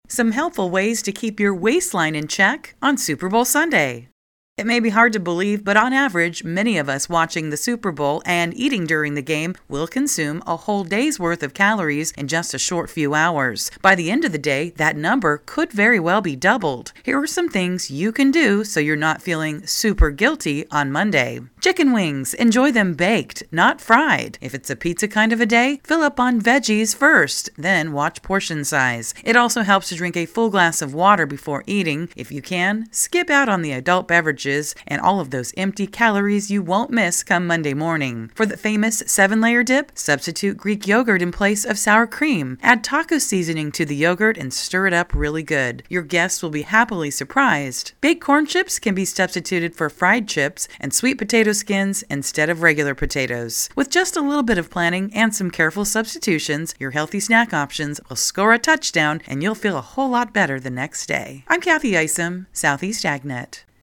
Some helpful ways to keep your waistline in check on Super Bowl Sunday. It may be hard to believe, but on average, many of us watching the Super Bowl and eating during the game will consume a whole day's worth of calories in just a short few hours. By the end of the day, that number could very well be doubled. Here are some things you can do so you're not feeling super guilty on Monday. Chicken wings. Enjoy them baked, not fried. If it's a pizza kind of a day, fill up on veggies first, then watch portion size. It also helps to drink a full glass of water before eating. If you can, skip out on the adult beverages and all of those empty calories you won't miss come Monday morning. For the famous 7-layer dip, substitute Greek yogurt in place of sour cream. Add taco seasoning to the yogurt and stir it up really good. Your guests will be happily surprised. Baked corn chips can be substituted for fried chips and sweet potato skins instead of regular potatoes. With just a little bit of planning and some careful substitutions, your healthy snack options will score a touchdown and you'll feel a whole lot better the next day. I'm Kathy Isom, Southeast AgNet.